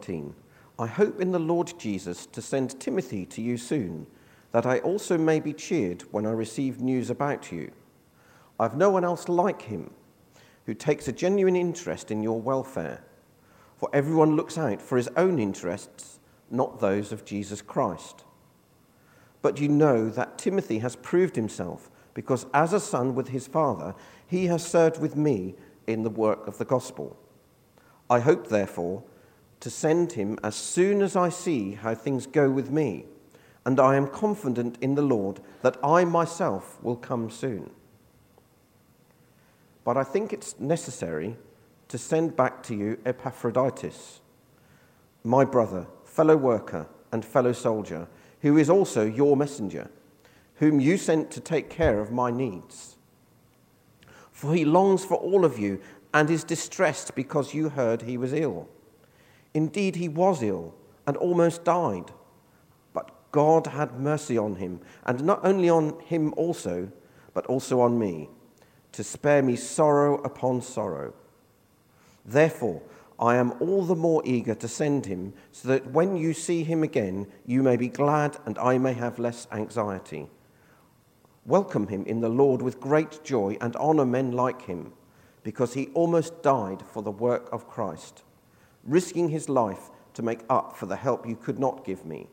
18, I hope in the Lord Jesus to send Timothy to you soon, that I also may be cheered when I receive news about you. I have no one else like him, who takes a genuine interest in your welfare. For everyone looks out for his own interests, not those of Jesus Christ. But you know that Timothy has proved himself, because as a son with his father, he has served with me in the work of the gospel. I hope, therefore, to send him as soon as I see how things go with me, and I am confident in the Lord that I myself will come soon. But I think it's necessary to send back to you Epaphroditus, my brother, fellow worker, and fellow soldier, who is also your messenger, whom you sent to take care of my needs. For he longs for all of you and is distressed because you heard he was ill. Indeed, he was ill and almost died. But God had mercy on him, and not only on him also, but also on me, to spare me sorrow upon sorrow. Therefore, I am all the more eager to send him, so that when you see him again, you may be glad and I may have less anxiety. Welcome him in the Lord with great joy and honor men like him, because he almost died for the work of Christ, risking his life to make up for the help you could not give me.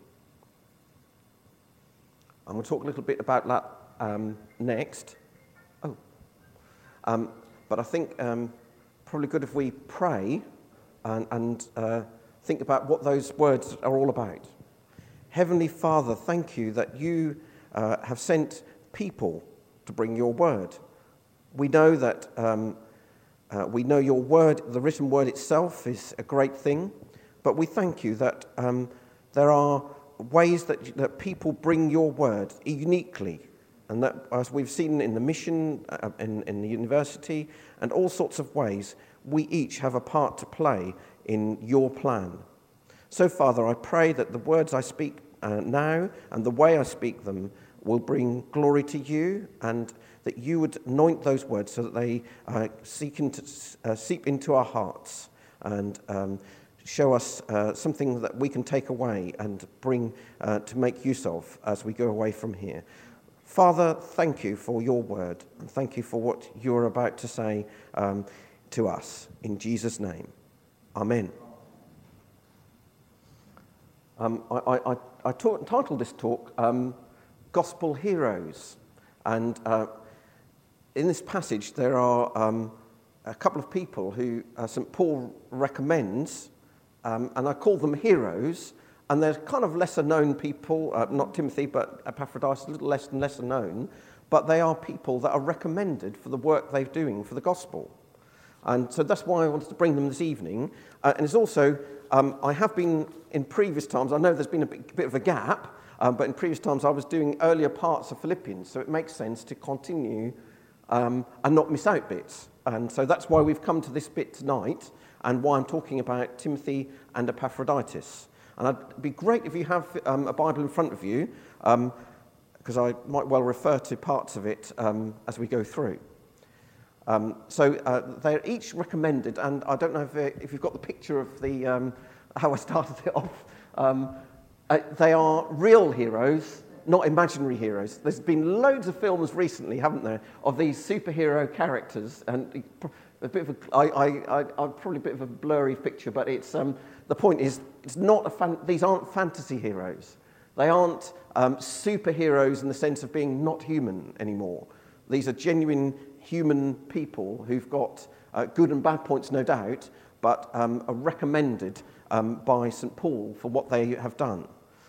I'm going to talk a little bit about that next. But I think probably good if we pray and think about what those words are all about. Heavenly Father, thank you that you have sent people to bring your word. We know that we know your word, the written word itself is a great thing, but we thank you that there are ways that people bring your word uniquely, and that, as we've seen in the mission, in the university, and all sorts of ways, we each have a part to play in your plan. So, Father, I pray that the words I speak now and the way I speak them will bring glory to you, and that you would anoint those words so that they seep into our hearts and show us something that we can take away and bring to make use of as we go away from here. Father, thank you for your word, and thank you for what you're about to say to us. In Jesus' name, amen. I titled this talk, Gospel Heroes, and in this passage there are a couple of people who St. Paul recommends, and I call them heroes, and they're kind of lesser-known people, not Timothy, but Epaphroditus, a little less and lesser known, but they are people that are recommended for the work they're doing for the gospel. And so that's why I wanted to bring them this evening. And it's also, I have been in previous times, I know there's been a bit of a gap, but in previous times I was doing earlier parts of Philippians, so it makes sense to continue and not miss out bits. And so that's why we've come to this bit tonight, and why I'm talking about Timothy and Epaphroditus. And it'd be great if you have a Bible in front of you, because I might well refer to parts of it as we go through. So they're each recommended, and I don't know if you've got the picture of the how I started it off. They are real heroes, not imaginary heroes. There's been loads of films recently, haven't there, of these superhero characters, and a bit of probably a bit of a blurry picture, but it's the point is it's not these aren't fantasy heroes. They aren't superheroes in the sense of being not human anymore. These are genuine human people who've got good and bad points, no doubt, but are recommended by St. Paul for what they have done.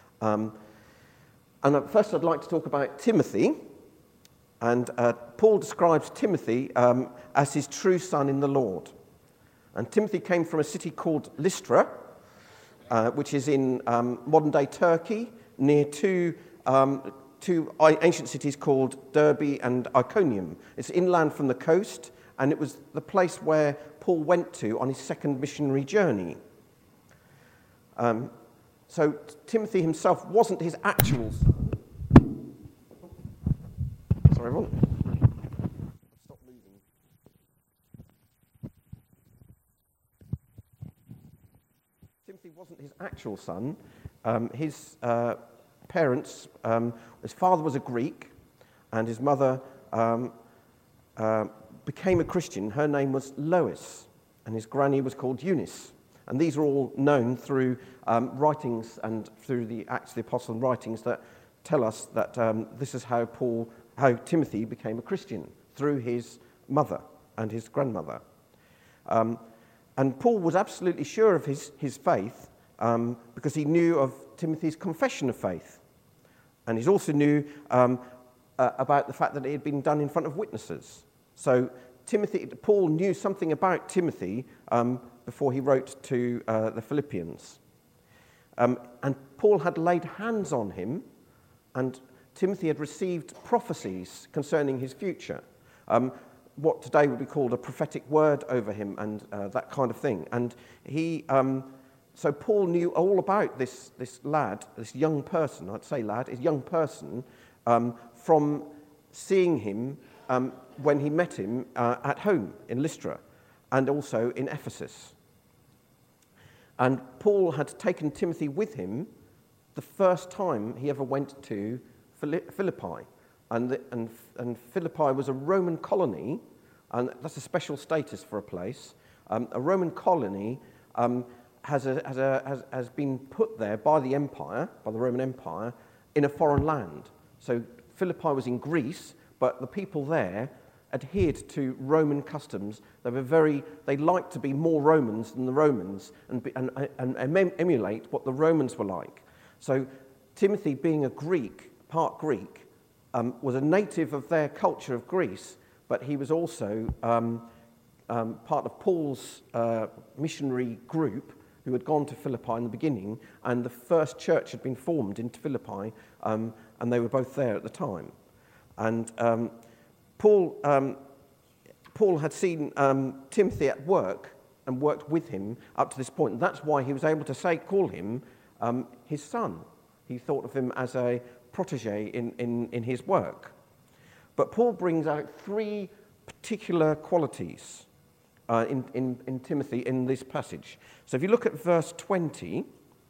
And first I'd like to talk about Timothy. And Paul describes Timothy as his true son in the Lord. And Timothy came from a city called Lystra, which is in modern-day Turkey, near two ancient cities called Derbe and Iconium. It's inland from the coast, and it was the place where Paul went to on his second missionary journey. So Timothy himself wasn't his actual son. Sorry, everyone. Stop moving. Timothy wasn't his actual son. His parents, his father was a Greek, and his mother became a Christian. Her name was Lois, and his granny was called Eunice. And these are all known through writings and through the Acts of the Apostles writings that tell us that this is how Timothy became a Christian, through his mother and his grandmother. And Paul was absolutely sure of his faith because he knew of Timothy's confession of faith. And he also knew about the fact that it had been done in front of witnesses. So Paul knew something about Timothy before he wrote to the Philippians. And Paul had laid hands on him, and Timothy had received prophecies concerning his future. What today would be called a prophetic word over him and that kind of thing. And so Paul knew all about this lad, this young person, I'd say lad, is young person, from seeing him when he met him at home in Lystra and also in Ephesus. And Paul had taken Timothy with him the first time he ever went to Philippi. And Philippi was a Roman colony, and that's a special status for a place. A Roman colony has been put there by the empire, by the Roman Empire, in a foreign land. So Philippi was in Greece, but the people there adhered to Roman customs. They liked to be more Romans than the Romans and emulate what the Romans were like. So Timothy, being a Greek, part Greek, was a native of their culture of Greece, but he was also part of Paul's missionary group who had gone to Philippi in the beginning, and the first church had been formed in Philippi, and they were both there at the time. And Paul had seen Timothy at work and worked with him up to this point, and that's why he was able to call him his son. He thought of him as a protege in his work. But Paul brings out three particular qualities in Timothy in this passage. So if you look at verse 20,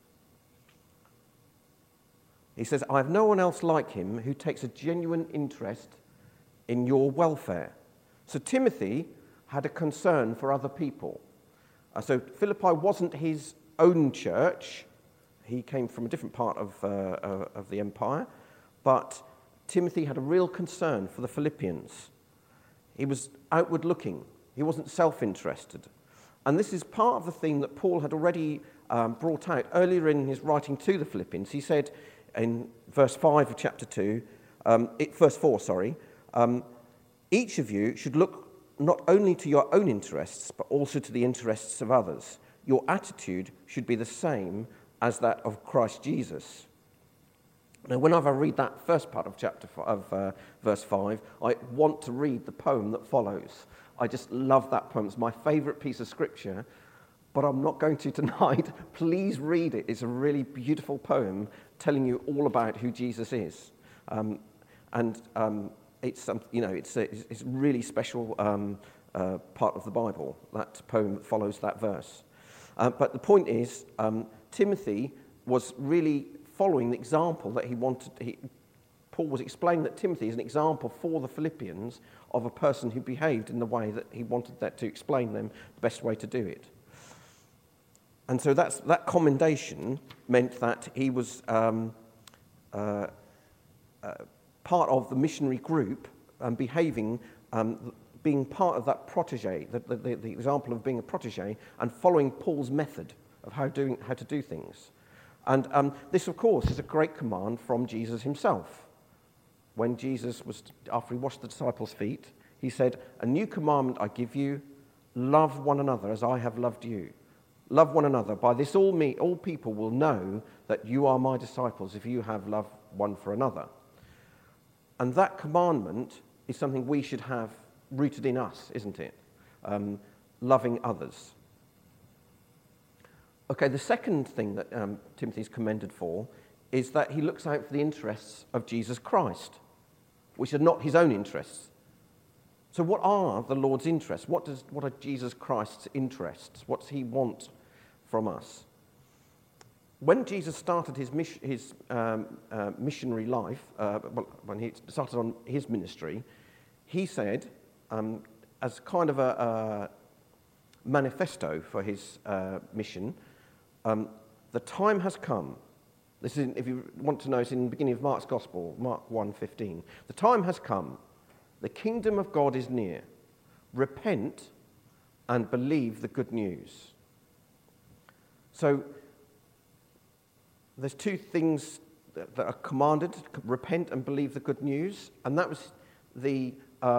he says, "I have no one else like him who takes a genuine interest in your welfare." So Timothy had a concern for other people. So Philippi wasn't his own church. He came from a different part of the empire. But Timothy had a real concern for the Philippians. He was outward looking. He wasn't self-interested. And this is part of the theme that Paul had already brought out earlier in his writing to the Philippians. He said in verse 5 of chapter 2, verse 4, each of you should look not only to your own interests, but also to the interests of others. Your attitude should be the same as that of Christ Jesus. Now, whenever I read that first part of verse 5, I want to read the poem that follows. I just love that poem. It's my favourite piece of scripture, but I'm not going to tonight. Please read it. It's a really beautiful poem telling you all about who Jesus is. It's a really special part of the Bible, that poem that follows that verse. But the point is, Timothy was really following the example that he wanted. Paul was explaining that Timothy is an example for the Philippians of a person who behaved in the way that he wanted that to explain them the best way to do it. And so that commendation meant that he was part of the missionary group and behaving, being part of that protege, the example of being a protege and following Paul's method of how to do things. And this, of course, is a great command from Jesus himself. When Jesus after he washed the disciples' feet, he said, "A new commandment I give you, love one another as I have loved you. Love one another. By this all people will know that you are my disciples if you have love one for another." And that commandment is something we should have rooted in us, isn't it? Loving others. Okay, the second thing that Timothy's commended for is that he looks out for the interests of Jesus Christ, which are not his own interests. So what are the Lord's interests? What are Jesus Christ's interests? What does he want from us? when Jesus started his missionary life, when he started on his ministry, he said, as kind of a manifesto for his mission, the time has come. This is, if you want to know, it's in the beginning of Mark's Gospel, Mark 1:15. The time has come. The kingdom of God is near. Repent and believe the good news. So there's two things that are commanded: repent and believe the good news. And that was the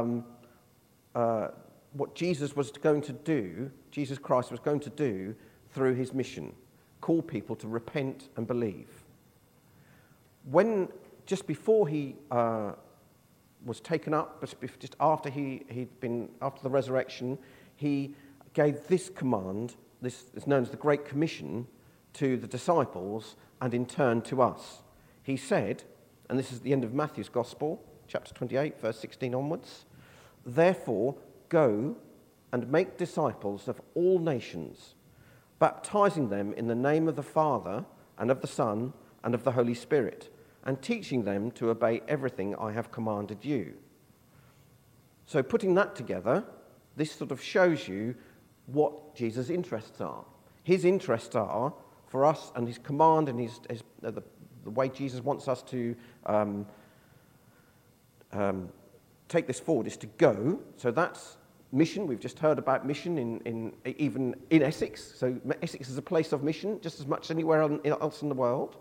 what Jesus was going to do. Jesus Christ was going to do through his mission: call people to repent and believe. When just before he was taken up, just after after the resurrection, he gave this command. This is known as the Great Commission to the disciples, and in turn to us. He said, and this is the end of Matthew's Gospel, chapter 28, verse 16 onwards, "Therefore, go and make disciples of all nations, baptizing them in the name of the Father and of the Son and of the Holy Spirit, and teaching them to obey everything I have commanded you." So putting that together, this sort of shows you what Jesus' interests are. His interests are, for us, and his command and the way Jesus wants us to take this forward is to go. So that's mission. We've just heard about mission even in Essex. So Essex is a place of mission just as much as anywhere else in the world.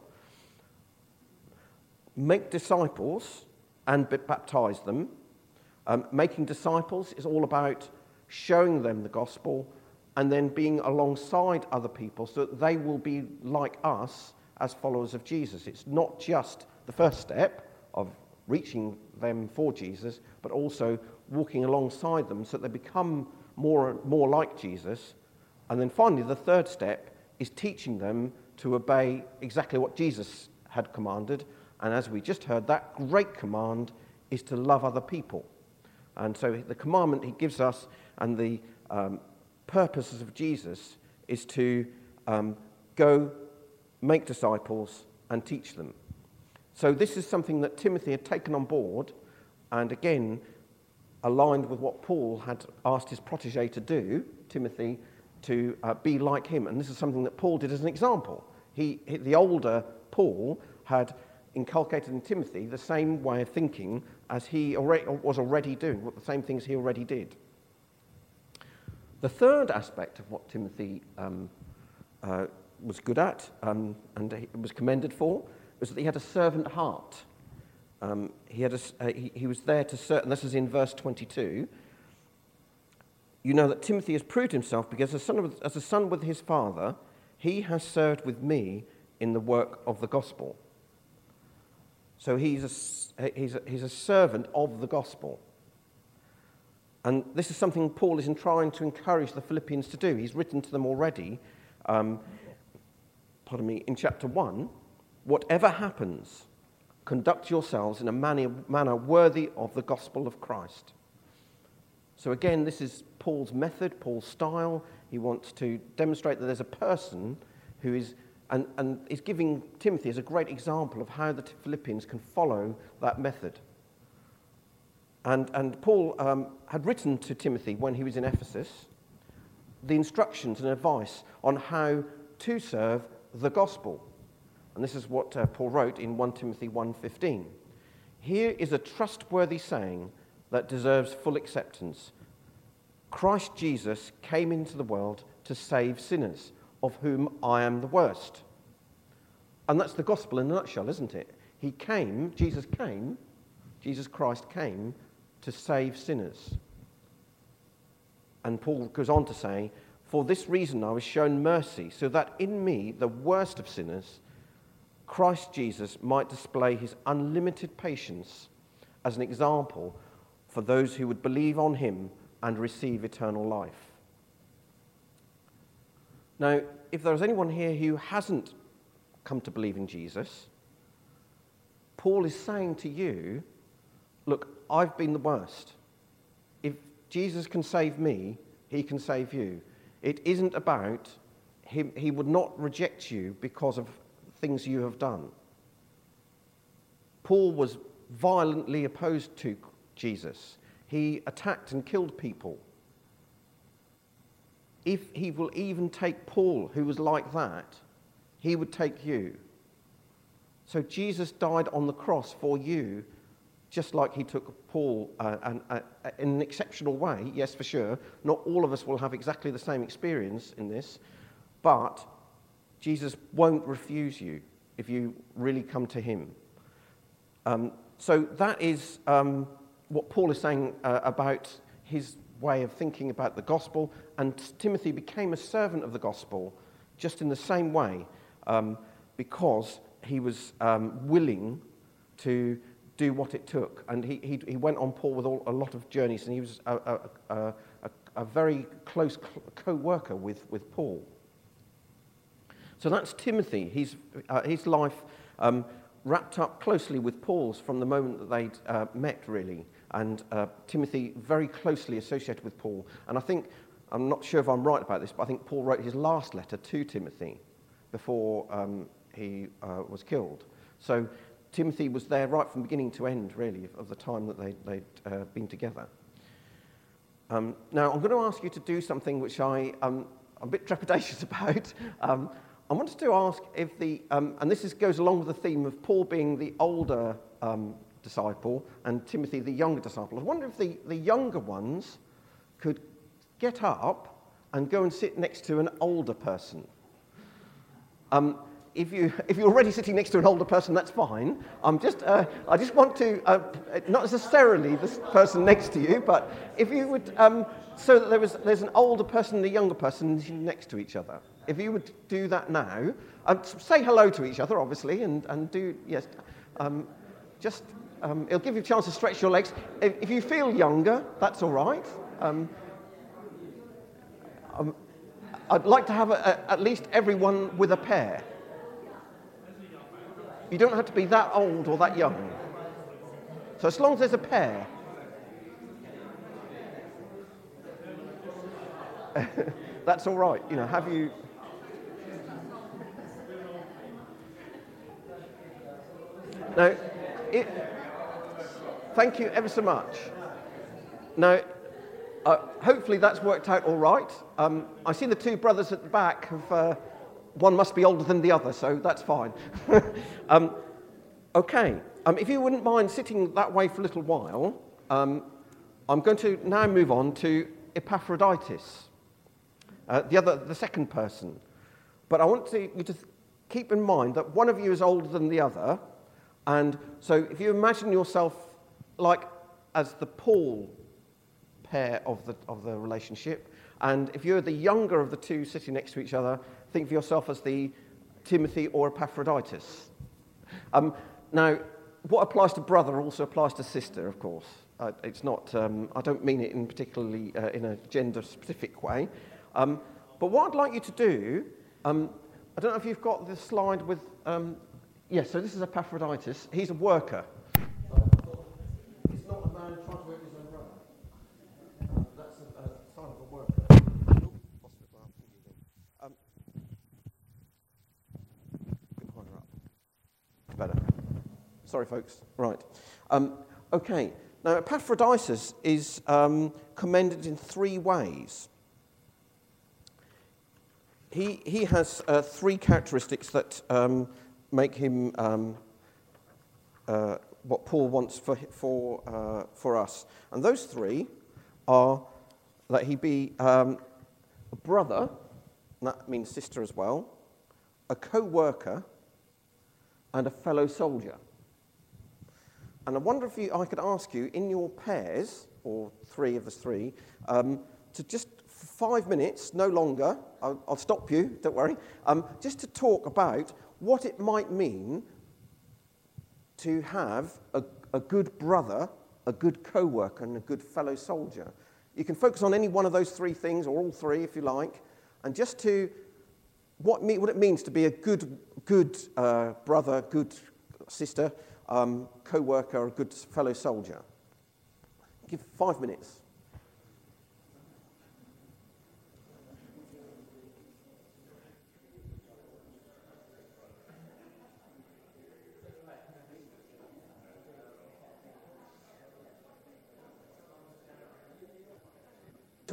Make disciples and baptize them. Making disciples is all about showing them the gospel and then being alongside other people so that they will be like us as followers of Jesus. It's not just the first step of reaching them for Jesus, but also walking alongside them so that they become more like Jesus. And then finally, the third step is teaching them to obey exactly what Jesus had commanded. And as we just heard, that great command is to love other people. And so the commandment he gives us and the purposes of Jesus is to go, make disciples, and teach them. So this is something that Timothy had taken on board, and again, aligned with what Paul had asked his protege to do, Timothy, to be like him. And this is something that Paul did as an example. The older Paul had inculcated in Timothy the same way of thinking as he was already doing, the same things he already did. The third aspect of what Timothy was good at and was commended for was that he had a servant heart. He was there to serve, and this is in verse 22. You know that Timothy has proved himself because as a son with his father, he has served with me in the work of the gospel. So he's a servant of the gospel. And this is something Paul is trying to encourage the Philippians to do. He's written to them already, in chapter 1, "Whatever happens, conduct yourselves in a manner worthy of the gospel of Christ." So again, this is Paul's method, Paul's style. He wants to demonstrate that there's a person who is, and is giving Timothy as a great example of how the Philippians can follow that method. And Paul had written to Timothy when he was in Ephesus the instructions and advice on how to serve the gospel. And this is what Paul wrote in 1 Timothy 1:15. "Here is a trustworthy saying that deserves full acceptance. Christ Jesus came into the world to save sinners, of whom I am the worst." And that's the gospel in a nutshell, isn't it? Jesus Christ came to save sinners. And Paul goes on to say, "For this reason I was shown mercy, so that in me, the worst of sinners, Christ Jesus might display his unlimited patience as an example for those who would believe on him and receive eternal life." Now, if there's anyone here who hasn't come to believe in Jesus, Paul is saying to you, look, I've been the worst. If Jesus can save me, he can save you. It isn't about him. He would not reject you because of things you have done. Paul was violently opposed to Jesus. He attacked and killed people. If he will even take Paul, who was like that, he would take you. So Jesus died on the cross for you, just like he took Paul in an exceptional way, yes, for sure. Not all of us will have exactly the same experience in this, but Jesus won't refuse you if you really come to him. So that is what Paul is saying about his way of thinking about the gospel, and Timothy became a servant of the gospel just in the same way, because he was willing to do what it took. And he went on Paul with a lot of journeys, and he was a very close co-worker with Paul. So that's Timothy. His life wrapped up closely with Paul's from the moment that they'd met, really. And Timothy very closely associated with Paul. And I think, I'm not sure if I'm right about this, but I think Paul wrote his last letter to Timothy before he was killed. So Timothy was there right from beginning to end, really, of the time that they'd been together. Now, I'm going to ask you to do something which I'm a bit trepidatious about. I wanted to ask if and this goes along with the theme of Paul being the older disciple and Timothy the younger disciple. I wonder if the younger ones could get up and go and sit next to an older person. If you're already sitting next to an older person, that's fine. I just want to, not necessarily this person next to you, but if you would, so that there's an older person and a younger person next to each other. If you would do that now, say hello to each other, obviously, and do, yes, it'll give you a chance to stretch your legs. If you feel younger, that's all right. I'd like to have at least everyone with a pair. You don't have to be that old or that young. So as long as there's a pair. That's all right. Have you... Now, thank you ever so much. Now, hopefully that's worked out all right. I see the two brothers at the back have... one must be older than the other, so that's fine. Okay, if you wouldn't mind sitting that way for a little while, I'm going to now move on to Epaphroditus, the second person. But I want you to keep in mind that one of you is older than the other, and so if you imagine yourself like as the Paul pair of the relationship, and if you're the younger of the two sitting next to each other, think of yourself as the Timothy or Epaphroditus. Now, what applies to brother also applies to sister, of course. It's not. I don't mean it in particularly in a gender-specific way. But what I'd like you to do, I don't know if you've got the slide with. Yes. So this is Epaphroditus. He's a worker. He's not a man trying to work his own brother. That's a sign of a worker. Better. Sorry, folks. Right. Okay. Now, Epaphroditus is commended in three ways. He has three characteristics that make him what Paul wants for us, and those three are that he be a brother, and that means sister as well, a co-worker, and a fellow soldier. And I wonder if I could ask you, in your pairs, or three of us three, to just for 5 minutes, no longer, I'll stop you, don't worry, just to talk about what it might mean to have a good brother, a good co-worker, and a good fellow soldier. You can focus on any one of those three things, or all three if you like, and just to what it means to be a good brother, good sister, co-worker, a good fellow soldier. Give 5 minutes.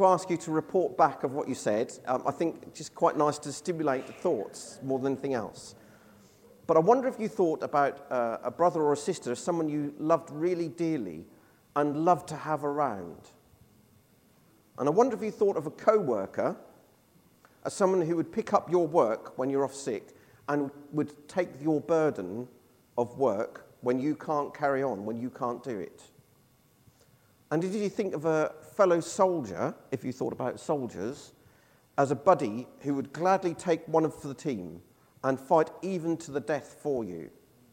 to ask you to report back of what you said. I think it's just quite nice to stimulate thoughts more than anything else. But I wonder if you thought about a brother or a sister, someone you loved really dearly and loved to have around. And I wonder if you thought of a co-worker as someone who would pick up your work when you're off sick and would take your burden of work when you can't carry on, when you can't do it. And did you think of a fellow soldier, if you thought about soldiers, as a buddy who would gladly take one for the team and fight even to the death for you?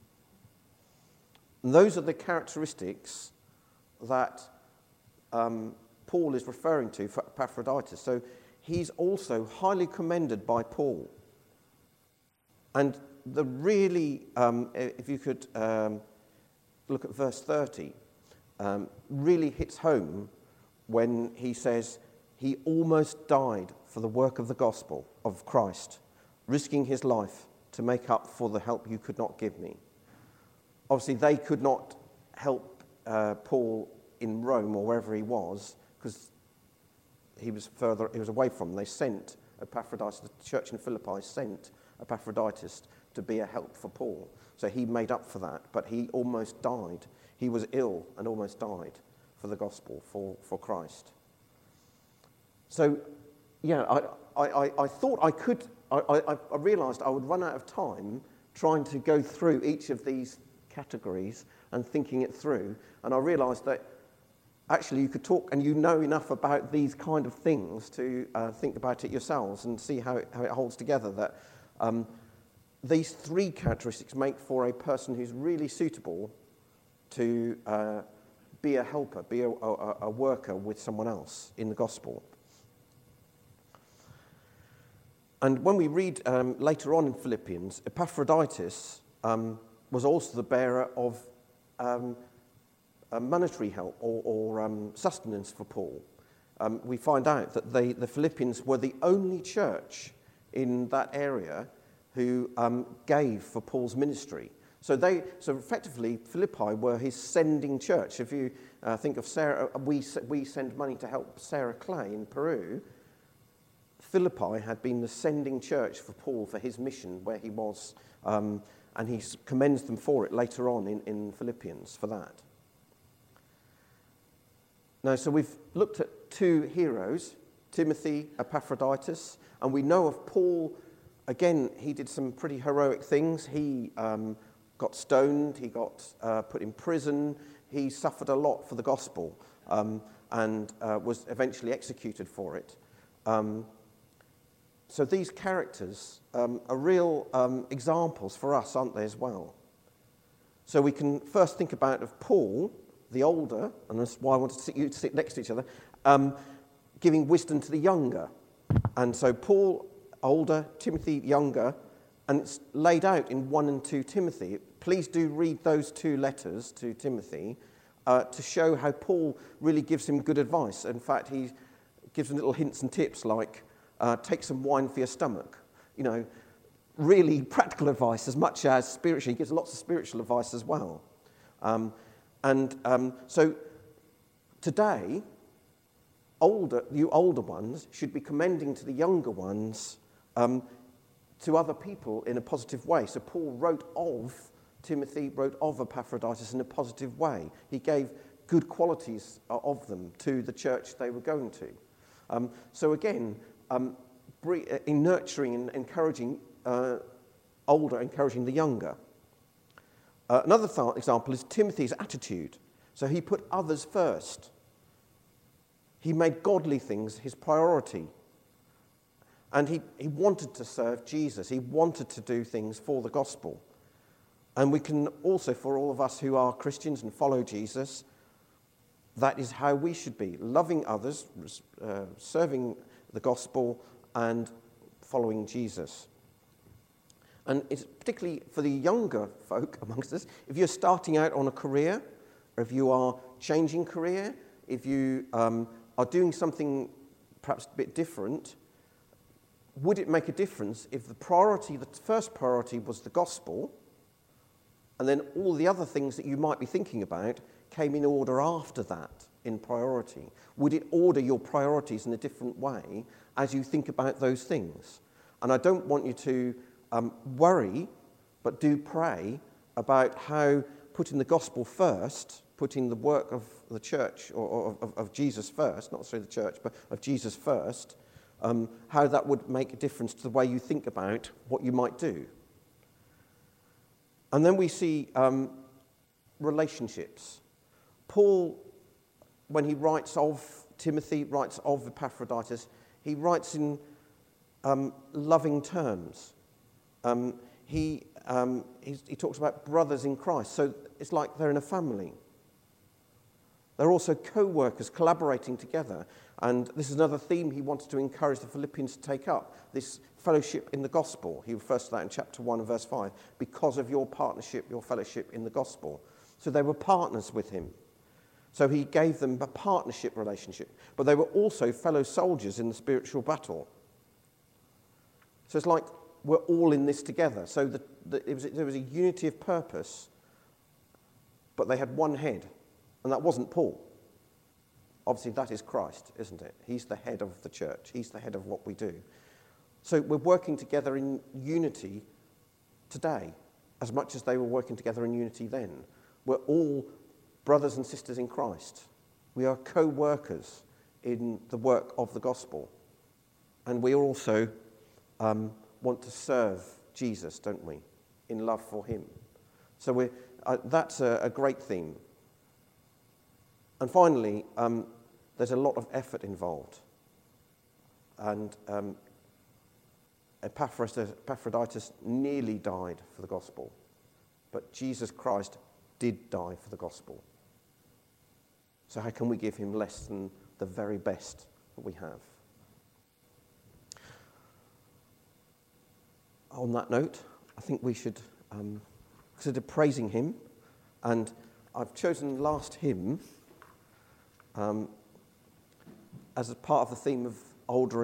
And those are the characteristics that Paul is referring to for Epaphroditus. So he's also highly commended by Paul. And the really, if you could look at verse 30, really hits home when he says, he almost died for the work of the gospel of Christ, risking his life to make up for the help you could not give me. Obviously, they could not help Paul in Rome or wherever he was, because he was away from them. They sent Epaphroditus, the church in Philippi sent Epaphroditus to be a help for Paul. So he made up for that, but he almost died. He was ill and almost died for the gospel, for Christ. So, yeah, I thought I could, I realised I would run out of time trying to go through each of these categories and thinking it through, and I realised that actually you could talk and you know enough about these kind of things to think about it yourselves and see how it holds together, that these three characteristics make for a person who's really suitable to be a helper, be a worker with someone else in the gospel. And when we read later on in Philippians, Epaphroditus was also the bearer of monetary help or sustenance for Paul. We find out that the Philippians were the only church in that area who gave for Paul's ministry. So effectively, Philippi were his sending church. If you think of Sarah, we send money to help Sarah Clay in Peru. Philippi had been the sending church for Paul for his mission where he was, and he commends them for it later on in Philippians for that. Now, so we've looked at two heroes, Timothy, Epaphroditus, and we know of Paul. Again, he did some pretty heroic things. He got stoned, he got put in prison, he suffered a lot for the gospel, and was eventually executed for it. So these characters are real examples for us, aren't they, as well? So we can first think about of Paul, the older, and that's why I wanted you to sit next to each other, giving wisdom to the younger. And so Paul, older, Timothy, younger, and it's laid out in 1 and 2 Timothy. Please do read those two letters to Timothy to show how Paul really gives him good advice. In fact, he gives him little hints and tips like, take some wine for your stomach. You know, really practical advice as much as spiritual. He gives lots of spiritual advice as well. So today, you older ones should be commending to the younger ones to other people in a positive way. So Paul wrote of Timothy, wrote of Epaphroditus in a positive way. He gave good qualities of them to the church they were going to. So again, in nurturing and encouraging older, encouraging the younger. Another example is Timothy's attitude. So he put others first. He made godly things his priority. And he wanted to serve Jesus. He wanted to do things for the gospel. And we can also, for all of us who are Christians and follow Jesus, that is how we should be. Loving others, serving the gospel, and following Jesus. And it's particularly for the younger folk amongst us, if you're starting out on a career, or if you are changing career, if you are doing something perhaps a bit different, would it make a difference if the first priority was the gospel, And then all the other things that you might be thinking about came in order after that, in priority. Would it order your priorities in a different way as you think about those things? And I don't want you to worry, but do pray about how putting the gospel first, putting the work of the church, or of Jesus first, not necessarily the church, but of Jesus first, how that would make a difference to the way you think about what you might do. And then we see relationships. Paul, when he writes of Timothy, writes of Epaphroditus, he writes in loving terms. He talks about brothers in Christ, so it's like they're in a family. They're also co-workers collaborating together, and this is another theme he wanted to encourage the Philippians to take up, this fellowship in the gospel. He refers to that in chapter 1 and verse 5, because of your partnership, your fellowship in the gospel. So they were partners with him. So he gave them a partnership relationship, but they were also fellow soldiers in the spiritual battle. So it's like we're all in this together. So there was a unity of purpose, but they had one head, and that wasn't Paul. Obviously, that is Christ, isn't it? He's the head of the church. He's the head of what we do. So we're working together in unity today, as much as they were working together in unity then. We're all brothers and sisters in Christ. We are co-workers in the work of the gospel. And we also want to serve Jesus, don't we, in love for him. So that's a great theme. And finally, there's a lot of effort involved. And Epaphroditus nearly died for the gospel, but Jesus Christ did die for the gospel. So how can we give him less than the very best that we have? On that note, I think we should consider praising him, and I've chosen the last hymn as a part of the theme of older